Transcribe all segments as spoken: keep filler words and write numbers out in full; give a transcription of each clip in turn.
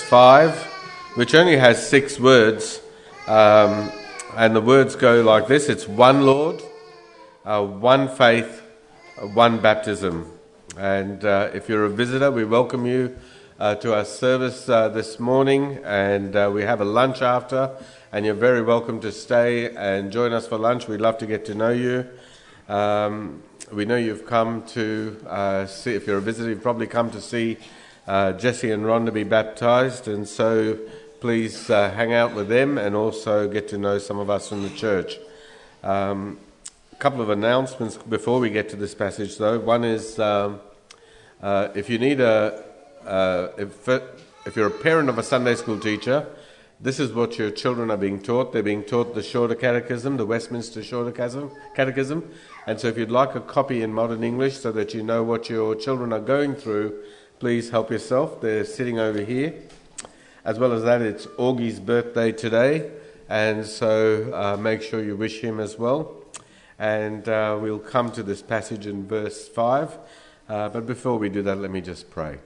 five, which only has six words, um, and the words go like this. It's one Lord, uh, one faith, uh, one baptism. And uh, if you're a visitor, we welcome you uh, to our service uh, this morning, and uh, we have a lunch after, and you're very welcome to stay and join us for lunch. We'd love to get to know you. Um, we know you've come to uh, see, if you're a visitor, you've probably come to see uh, Jesse and Rhonda be baptised, and so please uh, hang out with them and also get to know some of us from the church. Um, a couple of announcements before we get to this passage, though. One is um, uh, if you need a, uh, if, if you're a parent of a Sunday school teacher, this is what your children are being taught. They're being taught the Shorter Catechism, the Westminster Shorter Catechism. And so if you'd like a copy in modern English so that you know what your children are going through, please help yourself. They're sitting over here. As well as that, it's Augie's birthday today, and so uh, make sure you wish him as well. And uh, we'll come to this passage in verse five. Uh, but before we do that, let me just pray.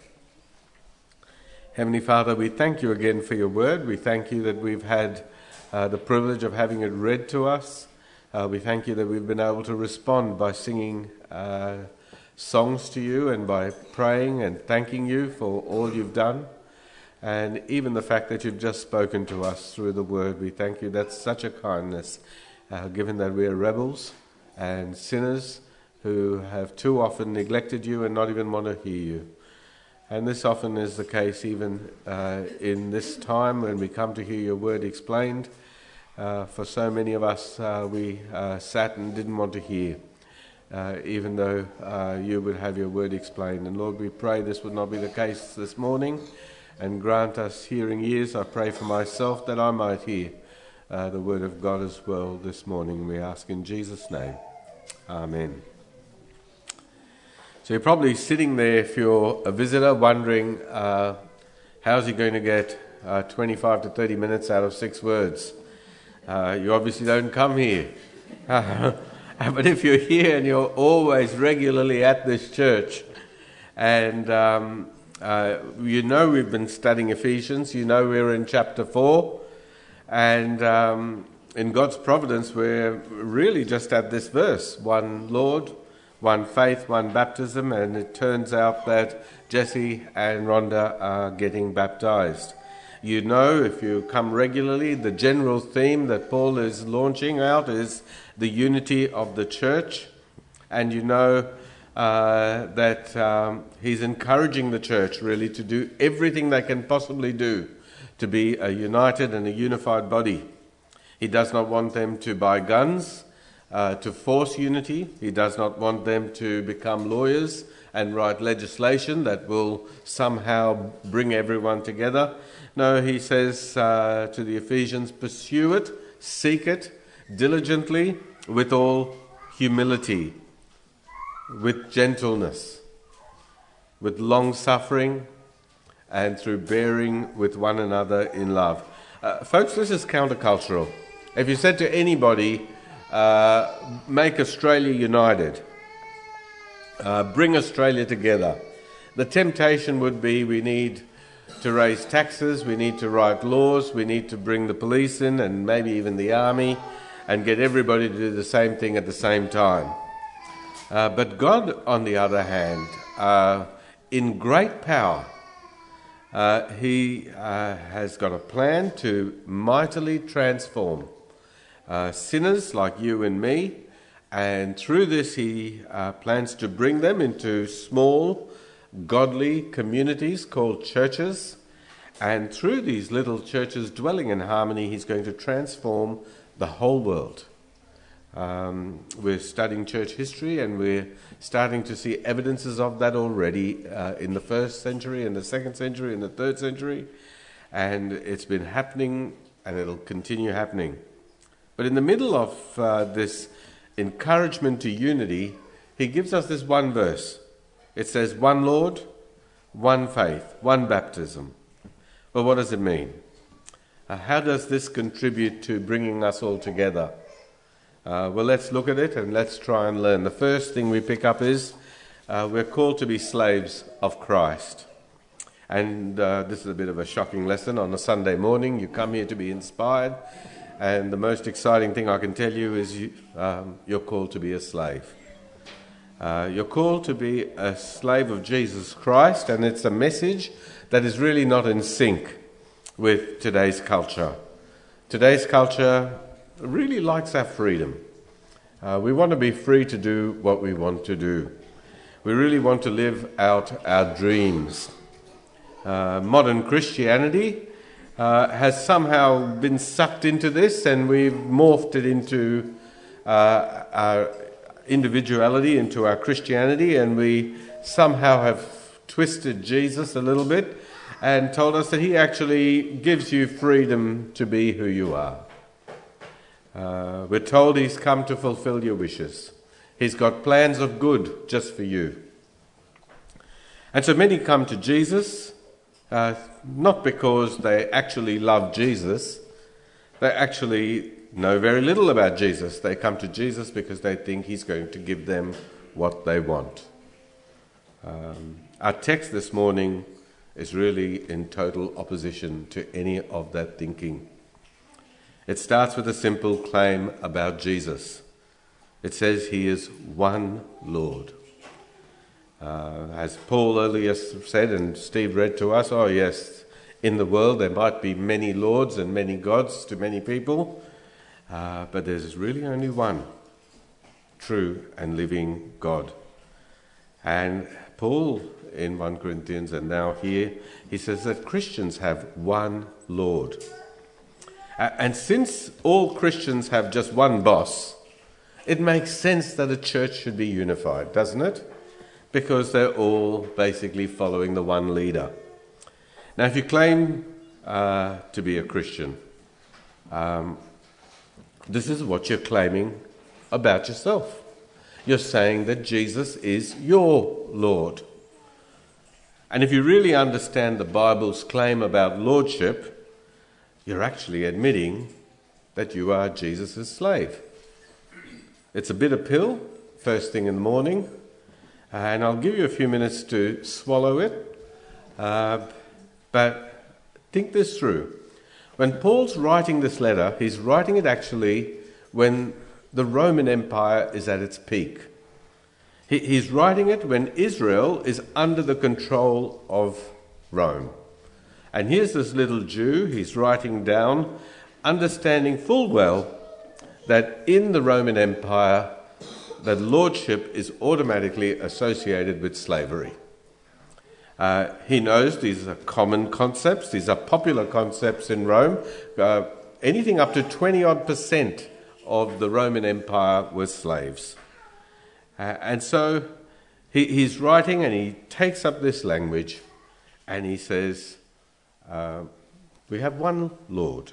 Heavenly Father, we thank you again for your word. We thank you that we've had uh, the privilege of having it read to us. Uh, we thank you that we've been able to respond by singing uh, songs to you and by praying and thanking you for all you've done. And even the fact that you've just spoken to us through the word, we thank you. That's such a kindness, uh, given that we are rebels and sinners who have too often neglected you and not even want to hear you. And this often is the case even uh, in this time when we come to hear your word explained. Uh, for so many of us, uh, we uh, sat and didn't want to hear, uh, even though uh, you would have your word explained. And Lord, we pray this would not be the case this morning, and grant us hearing ears. I pray for myself that I might hear uh, the word of God as well this morning. We ask in Jesus' name. Amen. So you're probably sitting there, if you're a visitor, wondering uh, how's he going to get uh, twenty-five to thirty minutes out of six words. Uh, you obviously don't come here. But if you're here and you're always regularly at this church, and um, uh, you know we've been studying Ephesians, you know we're in chapter four, and um, in God's providence we're really just at this verse, one Lord, one faith, one baptism, and it turns out that Jesse and Rhonda are getting baptized. You know, if you come regularly, the general theme that Paul is launching out is the unity of the church, and you know uh, that um, he's encouraging the church really to do everything they can possibly do to be a united and a unified body. He does not want them to buy guns, Uh, to force unity. He does not want them to become lawyers and write legislation that will somehow bring everyone together. No, he says uh, to the Ephesians, pursue it, seek it diligently with all humility, with gentleness, with long suffering, and through bearing with one another in love. Uh, folks, this is countercultural. If you said to anybody, Uh, make Australia united, uh, bring Australia together, the temptation would be we need to raise taxes, we need to write laws, we need to bring the police in and maybe even the army and get everybody to do the same thing at the same time. Uh, but God, on the other hand, uh, in great power, uh, he uh, has got a plan to mightily transform Uh, sinners like you and me, and through this he uh, plans to bring them into small, godly communities called churches, and through these little churches dwelling in harmony, he's going to transform the whole world. Um, we're studying church history, and we're starting to see evidences of that already uh, in the first century, in the second century, in the third century, and it's been happening, and it'll continue happening. But in the middle of uh, this encouragement to unity, he gives us this one verse. It says, one Lord, one faith, one baptism. Well, what does it mean? Uh, how does this contribute to bringing us all together? Uh, well, let's look at it and let's try and learn. The first thing we pick up is uh, we're called to be slaves of Christ. And uh, this is a bit of a shocking lesson on a Sunday morning. You come here to be inspired, and the most exciting thing I can tell you is you, um, you're called to be a slave. Uh, you're called to be a slave of Jesus Christ, and it's a message that is really not in sync with today's culture. Today's culture really likes our freedom. Uh, we want to be free to do what we want to do. We really want to live out our dreams. Uh, modern Christianity uh, has somehow been sucked into this, and we've morphed it into uh, our individuality, into our Christianity, and we somehow have twisted Jesus a little bit and told us that he actually gives you freedom to be who you are. Uh, we're told he's come to fulfill your wishes. He's got plans of good just for you. And so many come to Jesus, uh, not because they actually love Jesus. They actually know very little about Jesus. They come to Jesus because they think he's going to give them what they want. Um, our text this morning is really in total opposition to any of that thinking. It starts with a simple claim about Jesus. It says he is one Lord. Uh, as Paul earlier said and Steve read to us, oh yes, in the world there might be many lords and many gods to many people, uh, but there's really only one true and living God. And Paul in First Corinthians and now here, he says that Christians have one Lord. Uh, and since all Christians have just one boss, it makes sense that a church should be unified, doesn't it? Because they're all basically following the one leader. Now, if you claim uh, to be a Christian, um, this is what you're claiming about yourself. You're saying that Jesus is your Lord. And if you really understand the Bible's claim about lordship, you're actually admitting that you are Jesus' slave. It's a bitter pill, first thing in the morning, and I'll give you a few minutes to swallow it. Uh, but think this through. When Paul's writing this letter, he's writing it actually when the Roman Empire is at its peak. He, he's writing it when Israel is under the control of Rome. And here's this little Jew, he's writing down, understanding full well that in the Roman Empire, that lordship is automatically associated with slavery. Uh, he knows these are common concepts, these are popular concepts in Rome. Uh, anything up to twenty odd percent of the Roman Empire was slaves. Uh, and so he, he's writing and he takes up this language and he says, uh, we have one Lord.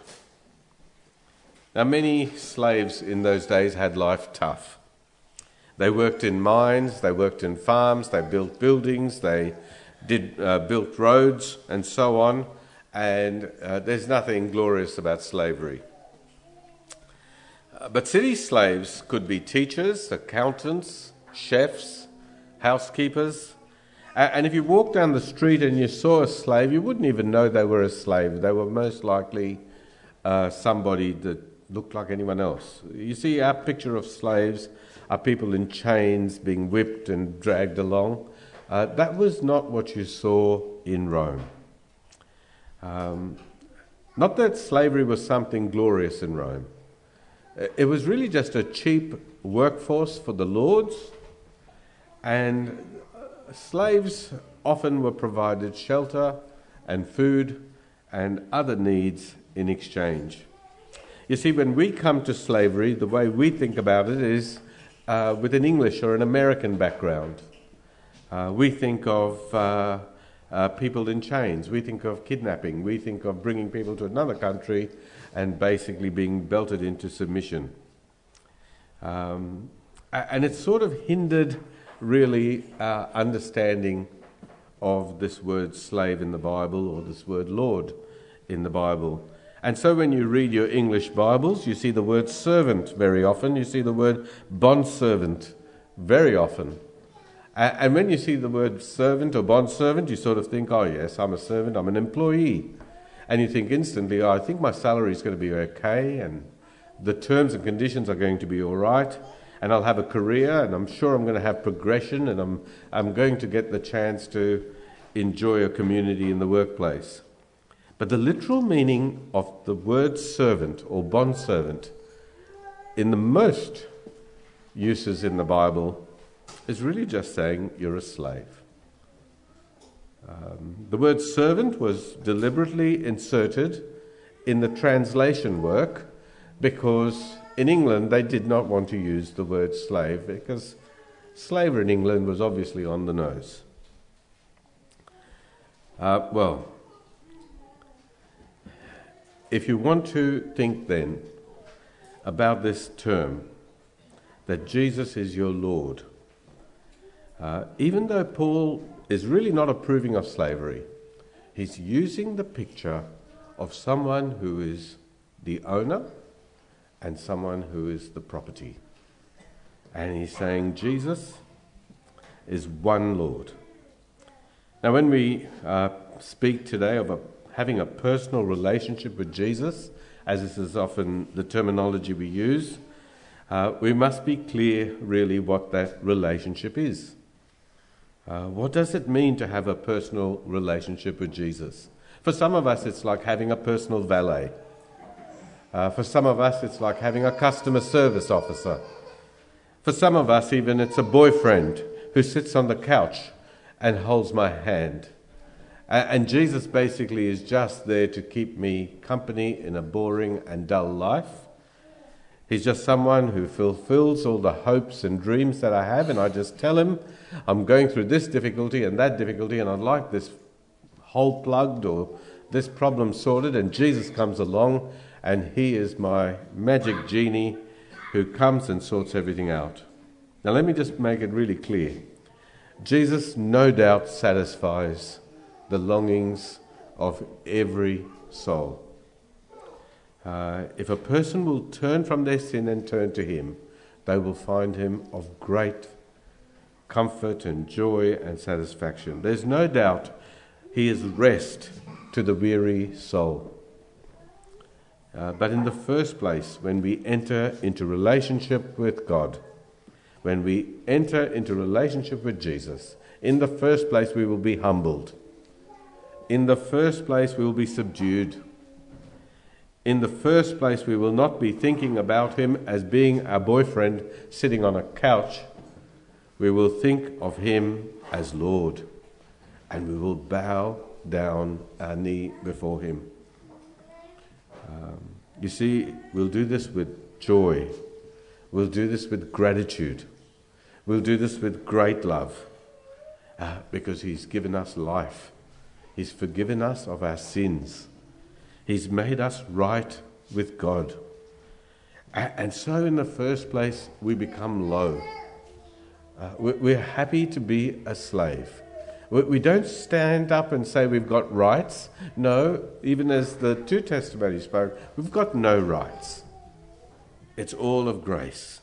Now, many slaves in those days had life tough. They worked in mines, they worked in farms, they built buildings, they did uh, built roads and so on, and uh, there's nothing glorious about slavery. Uh, but city slaves could be teachers, accountants, chefs, housekeepers, uh, and if you walked down the street and you saw a slave, you wouldn't even know they were a slave. They were most likely uh, somebody that looked like anyone else. You see, our picture of slaves are people in chains being whipped and dragged along. Uh, that was not what you saw in Rome. Um, not that slavery was something glorious in Rome. It was really just a cheap workforce for the lords, and slaves often were provided shelter and food and other needs in exchange. You see, when we come to slavery, the way we think about it is uh, with an English or an American background. Uh, we think of uh, uh, people in chains. We think of kidnapping. We think of bringing people to another country and basically being belted into submission. Um, and it's sort of hindered, really, our understanding of this word slave in the Bible or this word Lord in the Bible. And so when you read your English Bibles, you see the word servant very often. You see the word bondservant very often. And when you see the word servant or bondservant, you sort of think, oh yes, I'm a servant, I'm an employee. And you think instantly, oh, I think my salary is going to be okay, and the terms and conditions are going to be all right, and I'll have a career, and I'm sure I'm going to have progression, and I'm I'm going to get the chance to enjoy a community in the workplace. But the literal meaning of the word servant or bondservant in the most uses in the Bible is really just saying you're a slave. Um, the word servant was deliberately inserted in the translation work because in England they did not want to use the word slave because slavery in England was obviously on the nose. Uh, well, if you want to think then about this term, that Jesus is your Lord, uh, even though Paul is really not approving of slavery, he's using the picture of someone who is the owner and someone who is the property. And he's saying Jesus is one Lord. Now when we uh, speak today of a, having a personal relationship with Jesus, as this is often the terminology we use, uh, we must be clear really what that relationship is. Uh, what does it mean to have a personal relationship with Jesus? For some of us, it's like having a personal valet. Uh, for some of us, it's like having a customer service officer. For some of us, even, it's a boyfriend who sits on the couch and holds my hand. Uh, and Jesus basically is just there to keep me company in a boring and dull life. He's just someone who fulfills all the hopes and dreams that I have, and I just tell him, I'm going through this difficulty and that difficulty, and I'd like this hole plugged or this problem sorted, and Jesus comes along, and he is my magic genie who comes and sorts everything out. Now let me just make it really clear. Jesus no doubt satisfies the longings of every soul. Uh, if a person will turn from their sin and turn to him, they will find him of great comfort and joy and satisfaction. There's no doubt he is rest to the weary soul. Uh, but in the first place, when we enter into relationship with God, when we enter into relationship with Jesus, in the first place we will be humbled. In the first place we will be subdued. In the first place, we will not be thinking about him as being our boyfriend sitting on a couch. We will think of him as Lord, and we will bow down our knee before him. Um, you see, we'll do this with joy. We'll do this with gratitude. We'll do this with great love, uh, because he's given us life. He's forgiven us of our sins. He's made us right with God. And so in the first place, we become low. Uh, we're happy to be a slave. We don't stand up and say we've got rights. No, even as the two testimonies spoke, we've got no rights. It's all of grace.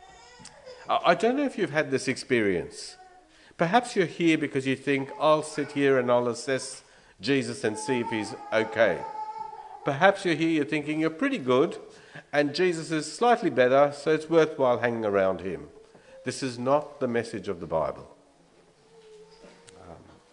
I don't know if you've had this experience. Perhaps you're here because you think, I'll sit here and I'll assess Jesus and see if he's okay. Perhaps you're here, you're thinking you're pretty good, and Jesus is slightly better, so it's worthwhile hanging around him. This is not the message of the Bible. Um,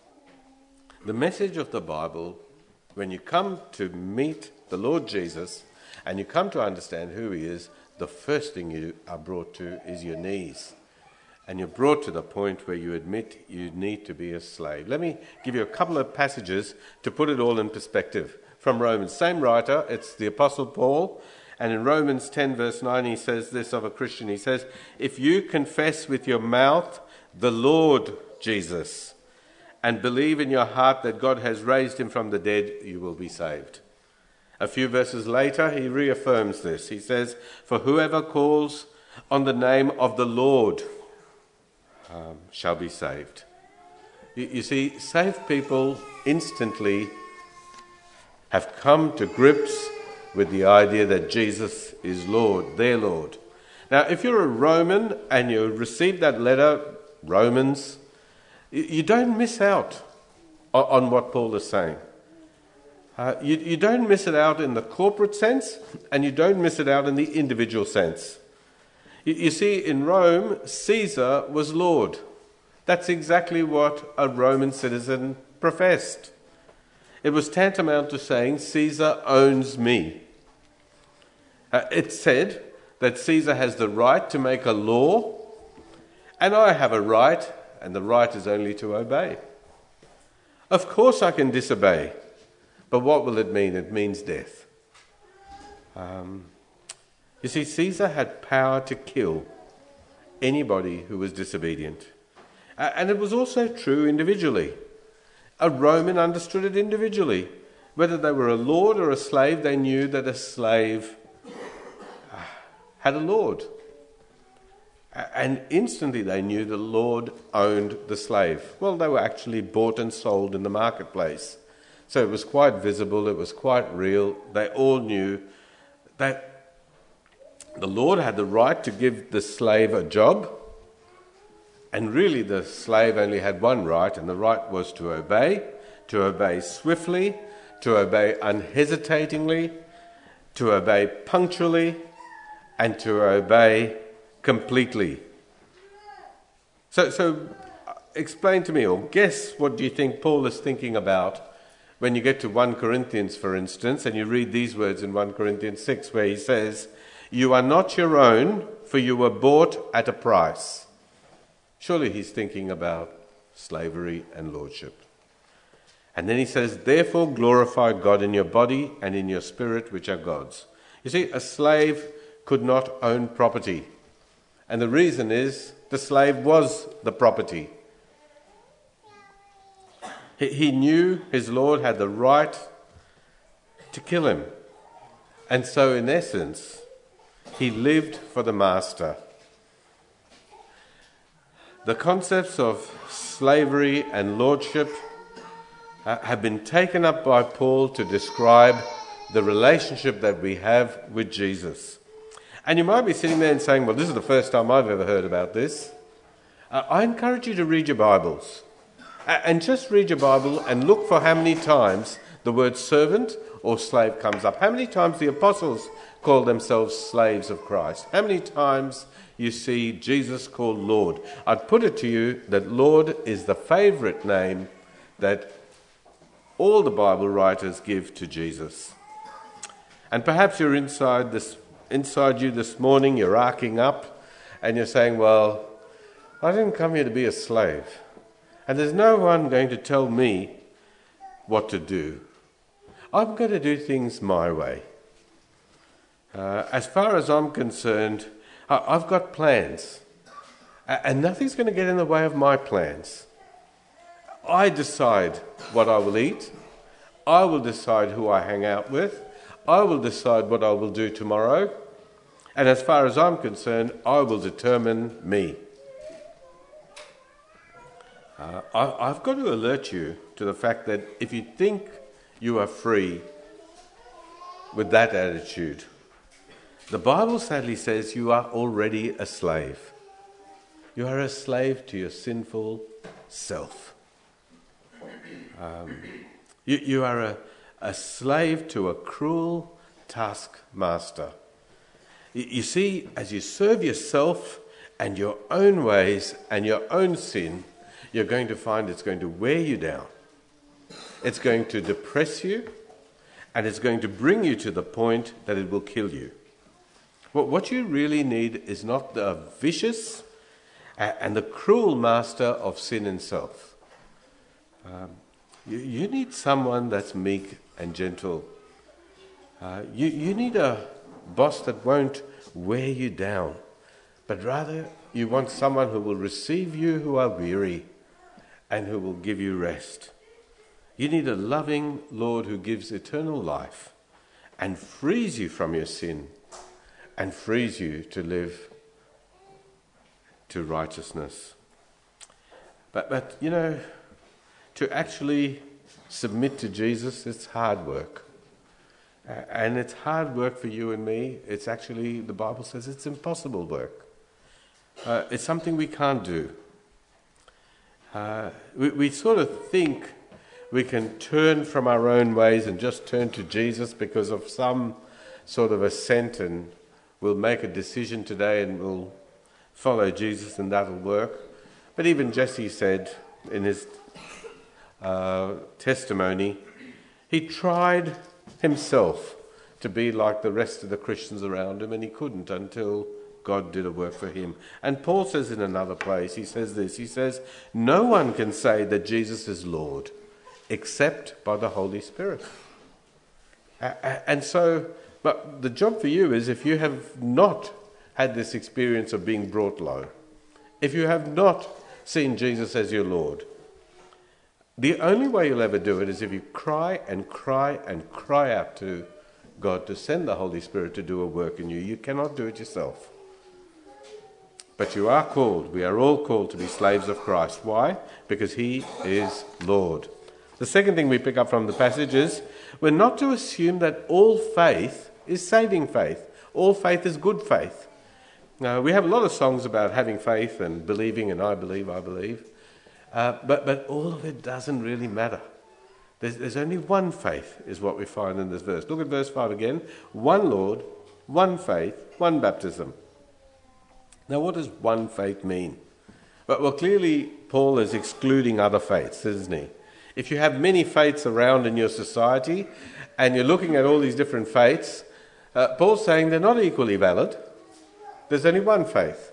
the message of the Bible, when you come to meet the Lord Jesus, and you come to understand who he is, the first thing you are brought to is your knees. And you're brought to the point where you admit you need to be a slave. Let me give you a couple of passages to put it all in perspective. From Romans, same writer, it's the Apostle Paul, and in Romans ten verse nine he says this of a Christian, he says, if you confess with your mouth the Lord Jesus and believe in your heart that God has raised him from the dead, you will be saved. A few verses later he reaffirms this, he says, for whoever calls on the name of the Lord um, shall be saved. You, you see, saved people instantly have come to grips with the idea that Jesus is Lord, their Lord. Now, if you're a Roman and you received that letter, Romans, You don't miss out on what Paul is saying. Uh, you, you don't miss it out in the corporate sense, and you don't miss it out in the individual sense. You, you see, in Rome, Caesar was Lord. That's exactly what a Roman citizen professed. It was tantamount to saying, Caesar owns me. Uh, it said that Caesar has the right to make a law, and I have a right, and the right is only to obey. Of course I can disobey, but what will it mean? It means death. Um, you see, Caesar had power to kill anybody who was disobedient. Uh, and it was also true individually. A Roman understood it individually. Whether they were a lord or a slave, they knew that a slave had a lord. And instantly they knew the Lord owned the slave. Well, they were actually bought and sold in the marketplace. So it was quite visible, it was quite real. They all knew that the Lord had the right to give the slave a job. And really the slave only had one right, and the right was to obey, to obey swiftly, to obey unhesitatingly, to obey punctually, and to obey completely. So, so explain to me, or guess, what do you think Paul is thinking about when you get to First Corinthians, for instance, and you read these words in First Corinthians six, where he says, "You are not your own, for you were bought at a price." Surely he's thinking about slavery and lordship. And then he says, "Therefore glorify God in your body and in your spirit, which are God's." You see, a slave could not own property. And the reason is the slave was the property. He, he knew his Lord had the right to kill him. And so in essence, he lived for the master. The concepts of slavery and lordship uh, have been taken up by Paul to describe the relationship that we have with Jesus. And you might be sitting there and saying, well, this is the first time I've ever heard about this. Uh, I encourage you to read your Bibles. Uh, and just read your Bible and look for how many times the word servant or slave comes up. How many times the apostles call themselves slaves of Christ. How many times you see Jesus called Lord. I'd put it to you that Lord is the favourite name that all the Bible writers give to Jesus. And perhaps you're inside this Inside you this morning, you're arcing up and you're saying, well, I didn't come here to be a slave. And there's no one going to tell me what to do. I'm going to do things my way. Uh, as far as I'm concerned, I've got plans. And nothing's going to get in the way of my plans. I decide what I will eat. I will decide who I hang out with. I will decide what I will do tomorrow. And as far as I'm concerned, I will determine me. Uh, I, I've got to alert you to the fact that if you think you are free with that attitude, the Bible sadly says you are already a slave. You are a slave to your sinful self. Um, you, you are a, a slave to a cruel taskmaster. You see, as you serve yourself and your own ways and your own sin, you're going to find it's going to wear you down. It's going to depress you, and it's going to bring you to the point that it will kill you. What you really need is not the vicious and the cruel master of sin and self. Um, you, you need someone that's meek and gentle. Uh, you, you need a boss that won't wear you down, but rather you want someone who will receive you who are weary and who will give you rest. You need a loving Lord who gives eternal life and frees you from your sin and frees you to live to righteousness. But, but you know, to actually submit to Jesus, it's hard work. Uh, and it's hard work for you and me. It's actually, the Bible says, it's impossible work. Uh, it's something we can't do. Uh, we, we sort of think we can turn from our own ways and just turn to Jesus because of some sort of assent, and we'll make a decision today and we'll follow Jesus and that'll work. But even Jesse said in his uh, testimony, he tried himself to be like the rest of the Christians around him, and he couldn't until God did a work for him. And Paul says in another place, he says this, he says, no one can say that Jesus is Lord except by the Holy Spirit. And so, but the job for you is, if you have not had this experience of being brought low, if you have not seen Jesus as your Lord, the only way you'll ever do it is if you cry and cry and cry out to God to send the Holy Spirit to do a work in you. You cannot do it yourself. But you are called, we are all called to be slaves of Christ. Why? Because he is Lord. The second thing we pick up from the passage is, we're not to assume that all faith is saving faith. All faith is good faith. Now, we have a lot of songs about having faith and believing, and I believe, I believe. Uh, but, but all of it doesn't really matter. There's, there's only one faith, is what we find in this verse. Look at verse five again. One Lord, one faith, one baptism. Now, what does one faith mean? Well, well, clearly, Paul is excluding other faiths, isn't he? If you have many faiths around in your society, and you're looking at all these different faiths, uh, Paul's saying they're not equally valid. There's only one faith.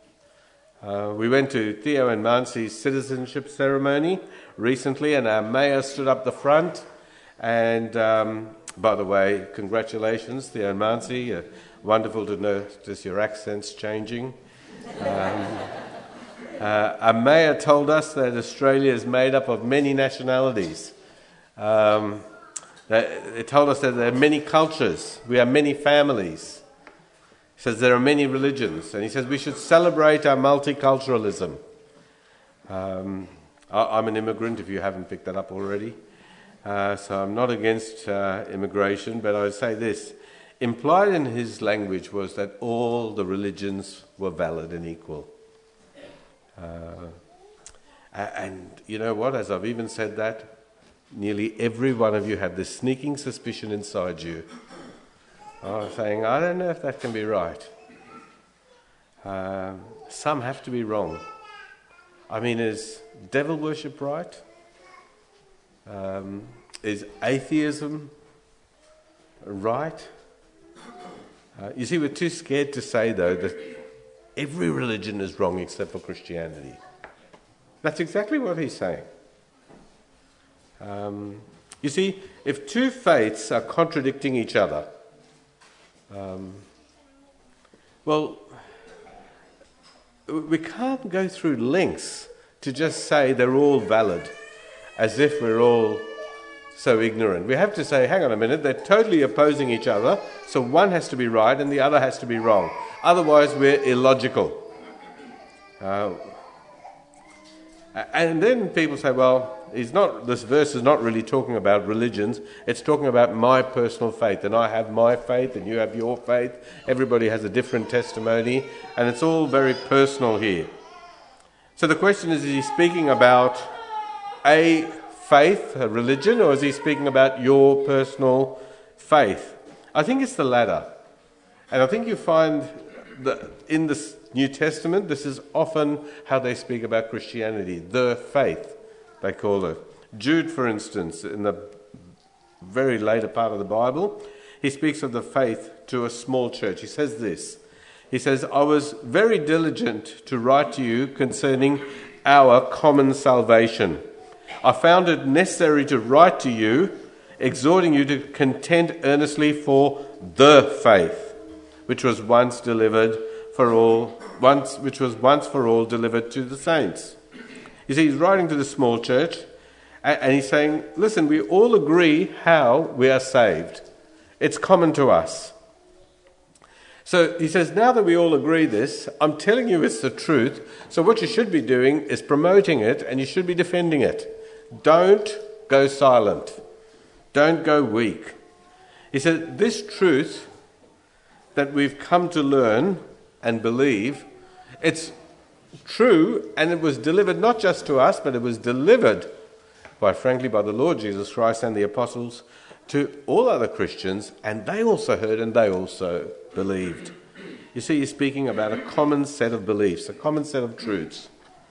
Uh, we went to Theo and Mansi's citizenship ceremony recently, and our mayor stood up the front. And, um, by the way, congratulations, Theo and Mansi. Uh, wonderful to notice your accents changing. Um, uh, our mayor told us that Australia is made up of many nationalities. Um, they told us that there are many cultures. We are many families. He says there are many religions. And he says we should celebrate our multiculturalism. Um, I'm an immigrant, if you haven't picked that up already. Uh, so I'm not against uh, immigration, but I would say this. Implied in his language was that all the religions were valid and equal. Uh, and you know what, as I've even said that, nearly every one of you had this sneaking suspicion inside you. I'm saying, I don't know if that can be right. Um, some have to be wrong. I mean, is devil worship right? Um, is atheism right? Uh, you see, we're too scared to say, though, that every religion is wrong except for Christianity. That's exactly what he's saying. Um, you see, if two faiths are contradicting each other, um, well, we can't go through lengths to just say they're all valid, as if we're all so ignorant. We have to say, hang on a minute, they're totally opposing each other, so one has to be right and the other has to be wrong. Otherwise, we're illogical. Uh, and then people say, well, it's not, this verse is not really talking about religions, it's talking about my personal faith, and I have my faith and you have your faith. Everybody has a different testimony, and it's all very personal here. So the question is, is he speaking about a faith, a religion, or is he speaking about your personal faith? I think it's the latter. And I think you find that in the New Testament, this is often how they speak about Christianity, the faith, they call it. Jude, for instance, in the very later part of the Bible, he speaks of the faith to a small church. He says this, he says, I was very diligent to write to you concerning our common salvation. I found it necessary to write to you, exhorting you to contend earnestly for the faith, which was once delivered for all, once which was once for all delivered to the saints. You see, he's writing to the small church, and he's saying, listen, we all agree how we are saved. It's common to us. So he says, now that we all agree this, I'm telling you it's the truth, so what you should be doing is promoting it, and you should be defending it. Don't go silent. Don't go weak. He said, this truth that we've come to learn and believe, it's true, and it was delivered not just to us, but it was delivered, quite frankly, by the Lord Jesus Christ and the apostles to all other Christians, and they also heard and they also believed. You see, he's speaking about a common set of beliefs, a common set of truths.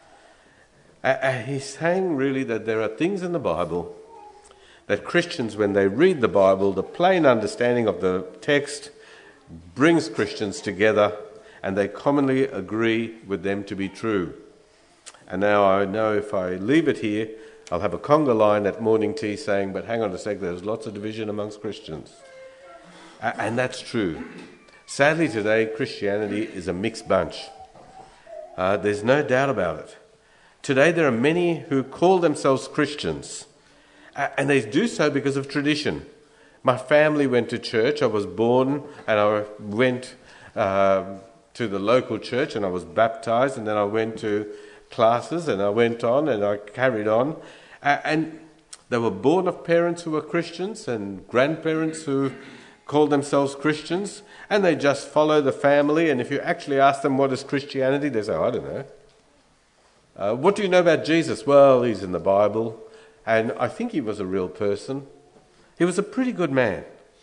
Uh, he's saying really that there are things in the Bible that Christians, when they read the Bible, the plain understanding of the text brings Christians together, and they commonly agree with them to be true. And now I know if I leave it here, I'll have a conga line at morning tea saying, but hang on a sec, there's lots of division amongst Christians. Uh, and that's true. Sadly today, Christianity is a mixed bunch. Uh, there's no doubt about it. Today there are many who call themselves Christians, uh, and they do so because of tradition. My family went to church. I was born and I went uh, to the local church and I was baptized, and then I went to classes and I went on and I carried on. Uh, and they were born of parents who were Christians and grandparents who called themselves Christians, and they just follow the family. And if you actually ask them what is Christianity, they say, I don't know. Uh, what do you know about Jesus? Well, he's in the Bible, and I think he was a real person. He was a pretty good man.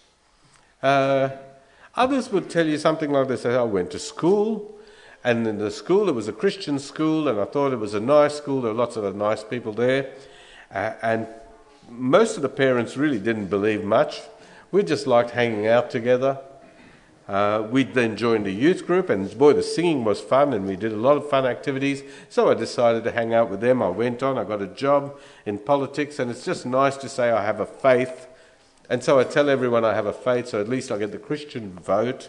Uh, others would tell you something like this. I went to school, and in the school, it was a Christian school, and I thought it was a nice school. There were lots of nice people there. Uh, and most of the parents really didn't believe much. We just liked hanging out together. Uh, we then joined a youth group, and boy, the singing was fun, and we did a lot of fun activities. So I decided to hang out with them. I went on, I got a job in politics, and it's just nice to say I have a faith. And so I tell everyone I have a faith, so at least I get the Christian vote.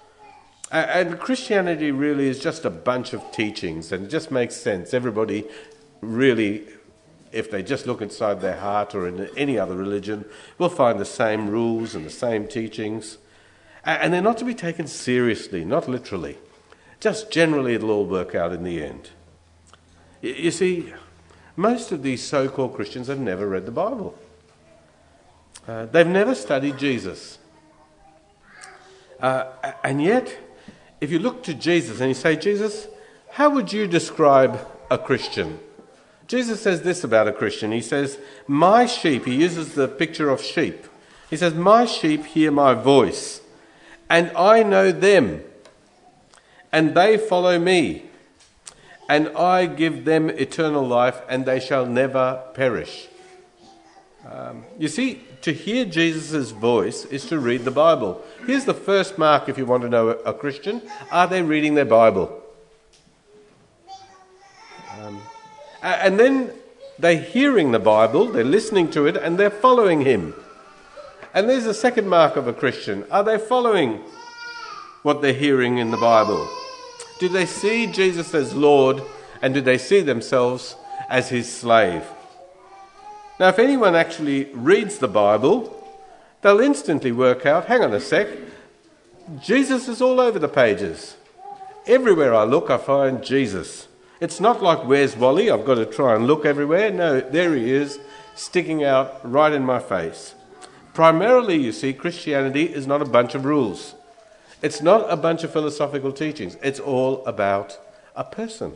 And Christianity really is just a bunch of teachings, and it just makes sense. Everybody really, if they just look inside their heart or in any other religion, will find the same rules and the same teachings. And they're not to be taken seriously, not literally. Just generally it'll all work out in the end. You see, most of these so-called Christians have never read the Bible. Uh, they've never studied Jesus. Uh, and yet, if you look to Jesus and you say, Jesus, how would you describe a Christian? Jesus says this about a Christian. He says, my sheep, he uses the picture of sheep. He says, my sheep hear my voice, and I know them, and they follow me, and I give them eternal life, and they shall never perish. Um, you see, to hear Jesus' voice is to read the Bible. Here's the first mark if you want to know a Christian. Are they reading their Bible? Um, and then they're hearing the Bible, they're listening to it, and they're following him. And there's the second mark of a Christian. Are they following what they're hearing in the Bible? Do they see Jesus as Lord, and do they see themselves as his slave? Now, if anyone actually reads the Bible, they'll instantly work out, hang on a sec, Jesus is all over the pages. Everywhere I look, I find Jesus. It's not like, where's Wally? I've got to try and look everywhere. No, there he is, sticking out right in my face. Primarily, you see, Christianity is not a bunch of rules. It's not a bunch of philosophical teachings. It's all about a person,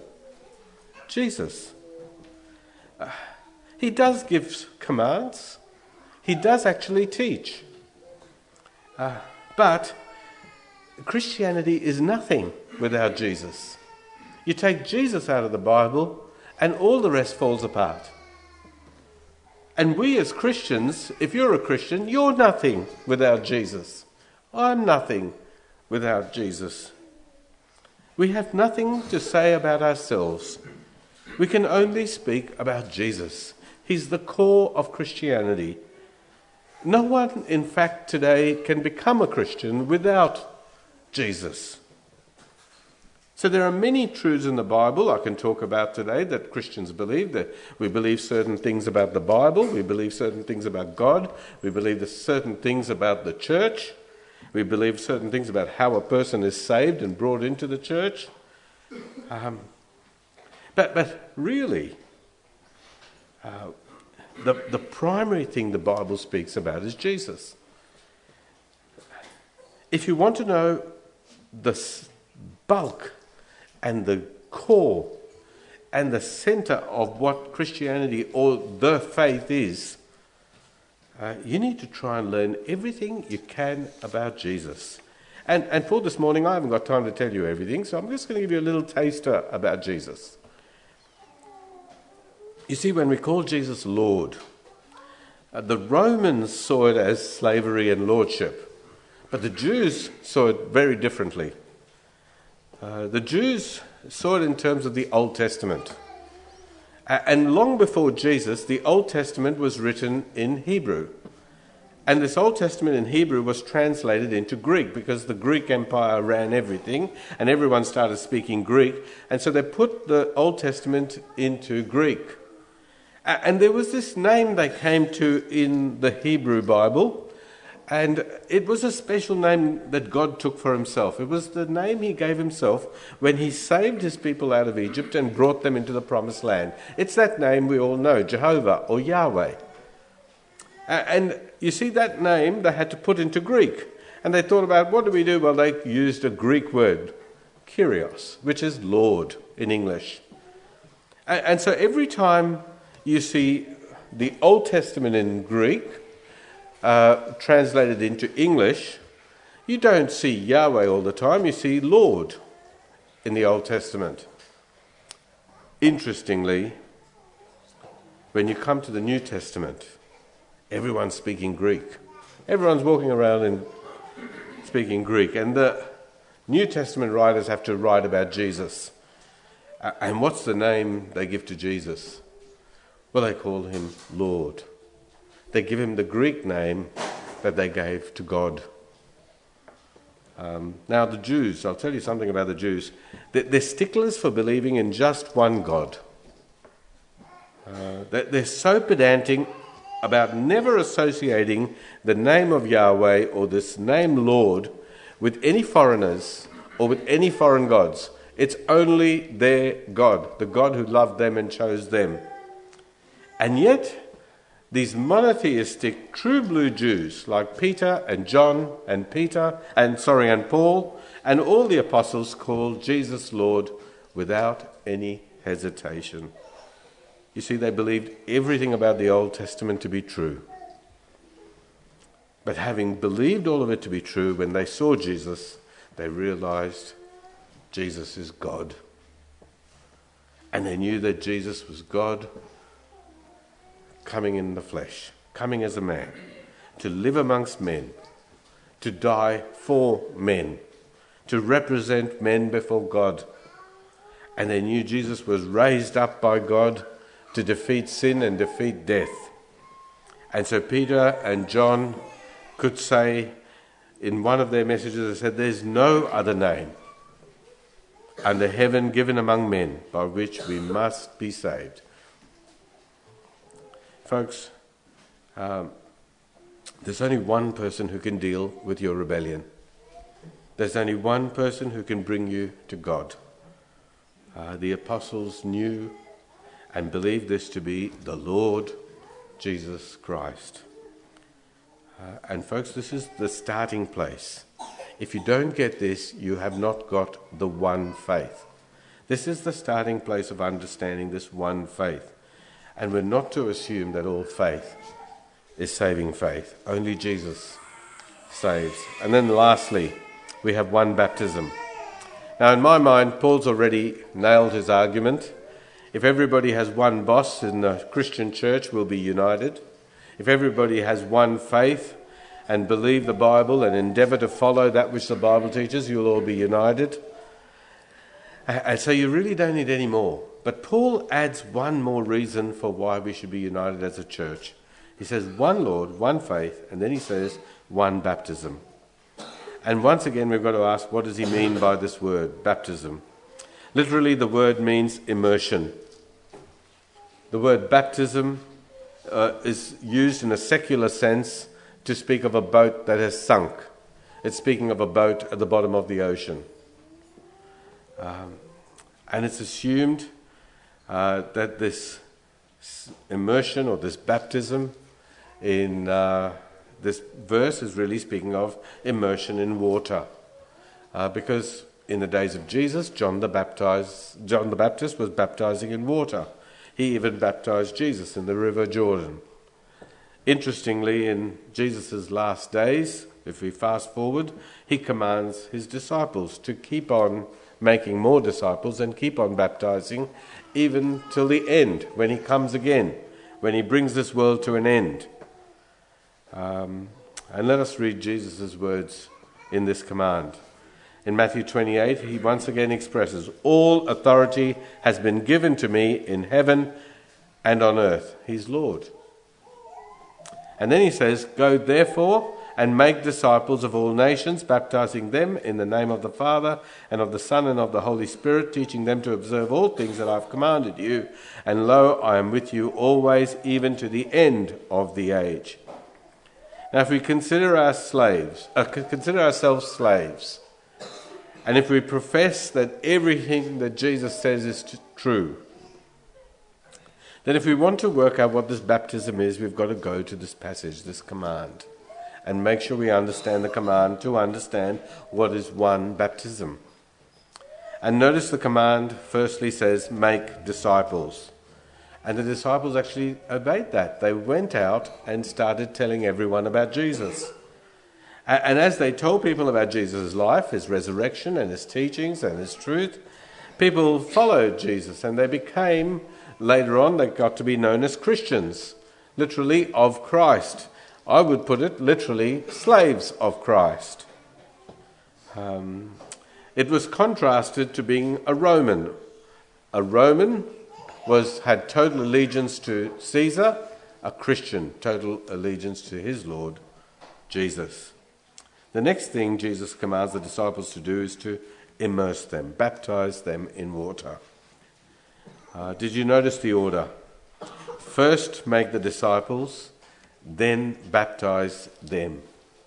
Jesus. Uh, he does give commands. He does actually teach. Uh, but Christianity is nothing without Jesus. You take Jesus out of the Bible and all the rest falls apart. And we as Christians, if you're a Christian, you're nothing without Jesus. I'm nothing without Jesus. We have nothing to say about ourselves. We can only speak about Jesus. He's the core of Christianity. No one, in fact, today can become a Christian without Jesus. So there are many truths in the Bible I can talk about today that Christians believe. That we believe certain things about the Bible, we believe certain things about God, we believe certain things about the church, we believe certain things about how a person is saved and brought into the church. Um, but, but really, uh, the, the primary thing the Bible speaks about is Jesus. If you want to know the bulk and the core and the center of what Christianity or the faith is, uh, you need to try and learn everything you can about Jesus. And, and for this morning, I haven't got time to tell you everything, so I'm just going to give you a little taster about Jesus. You see, when we call Jesus Lord, uh, the Romans saw it as slavery and lordship, but the Jews saw it very differently. Uh, the Jews saw it in terms of the Old Testament. Uh, and long before Jesus, the Old Testament was written in Hebrew. And this Old Testament in Hebrew was translated into Greek because the Greek Empire ran everything and everyone started speaking Greek. And so they put the Old Testament into Greek. Uh, and there was this name they came to in the Hebrew Bible. And it was a special name that God took for himself. It was the name he gave himself when he saved his people out of Egypt and brought them into the promised land. It's that name we all know, Jehovah or Yahweh. And you see, that name they had to put into Greek. And they thought about, what do we do? Well, they used a Greek word, Kyrios, which is Lord in English. And so every time you see the Old Testament in Greek, Uh, translated into English, you don't see Yahweh all the time, you see Lord in the Old Testament. Interestingly, when you come to the New Testament, everyone's speaking Greek. Everyone's walking around and speaking Greek. And the New Testament writers have to write about Jesus. Uh, and what's the name they give to Jesus? Well, they call him Lord. They give him the Greek name that they gave to God. Um, now the Jews, I'll tell you something about the Jews. They're, they're sticklers for believing in just one God. Uh, they're so pedantic about never associating the name of Yahweh or this name Lord with any foreigners or with any foreign gods. It's only their God, the God who loved them and chose them. And yet, these monotheistic, true blue Jews like Peter and John and Peter and sorry and Paul and all the apostles called Jesus Lord without any hesitation. You see, they believed everything about the Old Testament to be true. But having believed all of it to be true, when they saw Jesus, they realized Jesus is God. And they knew that Jesus was God coming in the flesh, coming as a man, to live amongst men, to die for men, to represent men before God. And they knew Jesus was raised up by God to defeat sin and defeat death. And so Peter and John could say in one of their messages, they said, there's no other name under heaven given among men by which we must be saved. Folks, um, there's only one person who can deal with your rebellion. There's only one person who can bring you to God. Uh, the apostles knew and believed this to be the Lord Jesus Christ. Uh, and folks, this is the starting place. If you don't get this, you have not got the one faith. This is the starting place of understanding this one faith. And we're not to assume that all faith is saving faith. Only Jesus saves. And then lastly, we have one baptism. Now, in my mind, Paul's already nailed his argument. If everybody has one boss in the Christian church, we'll be united. If everybody has one faith and believe the Bible and endeavour to follow that which the Bible teaches, you'll all be united. And so you really don't need any more. But Paul adds one more reason for why we should be united as a church. He says one Lord, one faith, and then he says one baptism. And once again, we've got to ask, what does he mean by this word, baptism? Literally, the word means immersion. The word baptism uh, is used in a secular sense to speak of a boat that has sunk. It's speaking of a boat at the bottom of the ocean. Um, and it's assumed uh, that this immersion or this baptism in uh, this verse is really speaking of immersion in water. Uh, because in the days of Jesus, John the Baptist, John the Baptist was baptizing in water. He even baptized Jesus in the River Jordan. Interestingly, in Jesus' last days, if we fast forward, he commands his disciples to keep on making more disciples and keep on baptizing even till the end, when he comes again, when he brings this world to an end. Um, and let us read Jesus' words in this command. In Matthew twenty-eight, he once again expresses, "All authority has been given to me in heaven and on earth." He's Lord. And then he says, "Go therefore and make disciples of all nations, baptizing them in the name of the Father and of the Son and of the Holy Spirit, teaching them to observe all things that I have commanded you. And lo, I am with you always, even to the end of the age." Now, if we consider our slaves, uh, consider ourselves slaves, and if we profess that everything that Jesus says is t- true, then if we want to work out what this baptism is, we've got to go to this passage, this command, and make sure we understand the command to understand what is one baptism. And notice the command firstly says, "Make disciples." And the disciples actually obeyed that. They went out and started telling everyone about Jesus. And as they told people about Jesus' life, his resurrection and his teachings and his truth, people followed Jesus, and they became, later on, they got to be known as Christians, literally of Christ. I would put it literally slaves of Christ. Um, it was contrasted to being a Roman. A Roman was had total allegiance to Caesar, a Christian total allegiance to his Lord, Jesus. The next thing Jesus commands the disciples to do is to immerse them, baptize them in water. Uh, did you notice the order? First make the disciples, then baptize them.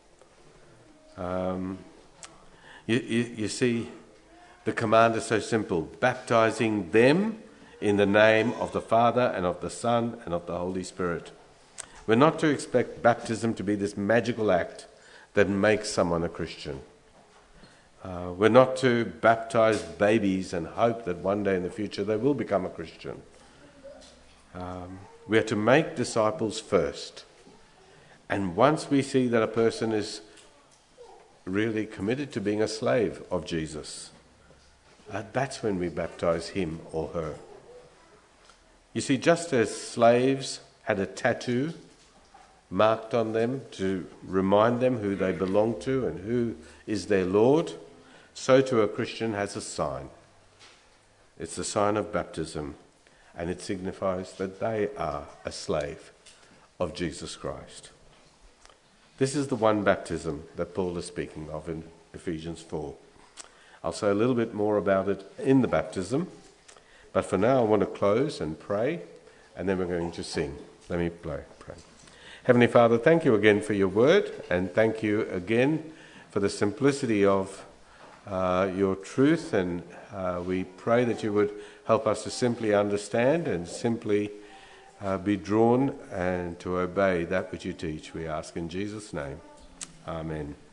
Um, you, you, you see, the command is so simple. Baptizing them in the name of the Father and of the Son and of the Holy Spirit. We're not to expect baptism to be this magical act that makes someone a Christian. Uh, we're not to baptize babies and hope that one day in the future they will become a Christian. Um, we are to make disciples first. And once we see that a person is really committed to being a slave of Jesus, uh, that's when we baptize him or her. You see, just as slaves had a tattoo marked on them to remind them who they belong to and who is their Lord, so too a Christian has a sign. It's the sign of baptism, and it signifies that they are a slave of Jesus Christ. This is the one baptism that Paul is speaking of in Ephesians four. I'll say a little bit more about it in the baptism, but for now I want to close and pray, and then we're going to sing. Let me pray. pray. Heavenly Father, thank you again for your word, and thank you again for the simplicity of uh, your truth, and uh, we pray that you would help us to simply understand and simply uh, be drawn and to obey that which you teach. We ask in Jesus' name. Amen.